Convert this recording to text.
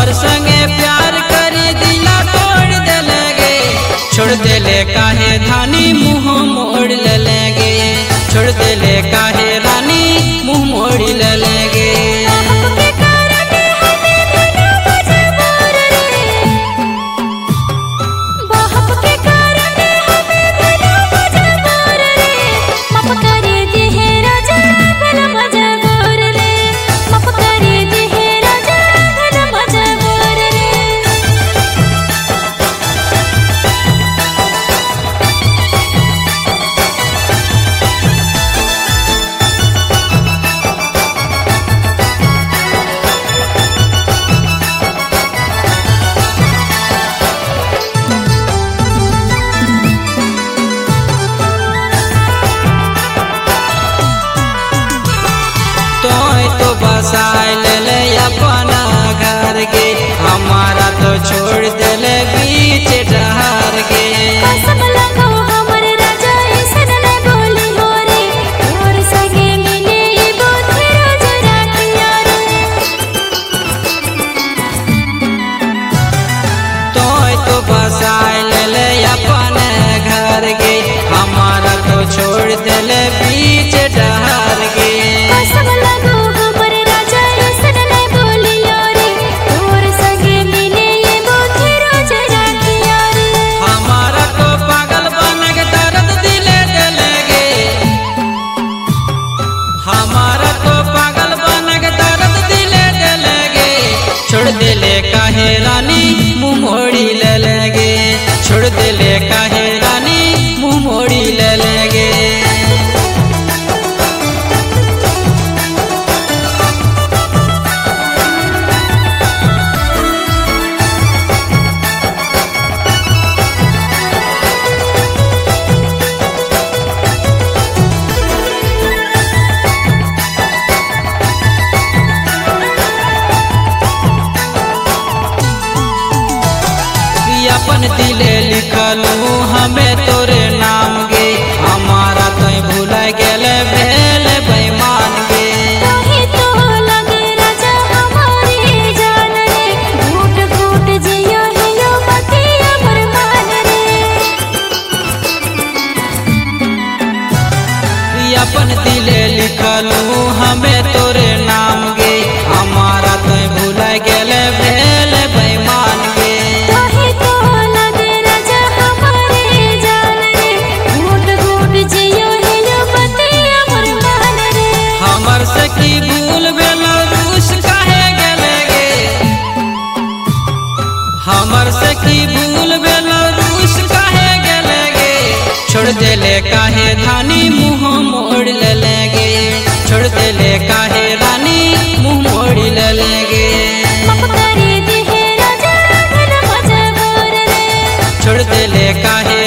हमर संगे प्यार करी दिला तोड़ देले गे। छोड़ देले काहे धानी मुँह मोड़ ले गे। छोड़ देले काहे रानी मुँह मोड़ ले गे। बसाए ले अपना घर गे। हमारा तो छोड़ देले बीच डहार गे। कसम लगो हमर राजा ऐसन न बोली हो रे। तोर संगे मिले ये बोथे रोज रातिया रे। तो बसाए ले अपने घर गे। हमारा तो छोड़ देले बीच डहार गे। कसम लगो हमर राजा ऐसन न बोली हो रे। तोर संगे मिले ये बोथे रोज रातिया रे। हमारा तो पागल बनक दर्द दिले देले गे। हमारा तो पागल बनक दर्द दिले देले गे। छोड़ देले काहे रानी मुँह मोड़ी ले गे। छोड़ देले काहे रानी मुँह मोड़ी ले गे। अपन दिले लिखलू हमें तोरे नाम गे। हमारा तो भूल गेले भेल बेईमान गे। काहे तो लगे राजा हमारे जान रे। घूट घूट जियो हियो बतिया बरमान रे। अपन दिले लिखलू हमें तोरे नाम गे। हमारा तो भूल गेले भेल बेईमान गे। हमर से की भूल भेलो रूस काहे गेले गे। हमर से की भूल भेलो रूस काहे गेले गे। छोड़ देले काहे धानी मुँह मोड़ ले गे। छोड़ देले काहे रानी मुँह मोड़ ले गे। माफ करे दे हे राजा घन मजबूर रे। छोड़ देले काहे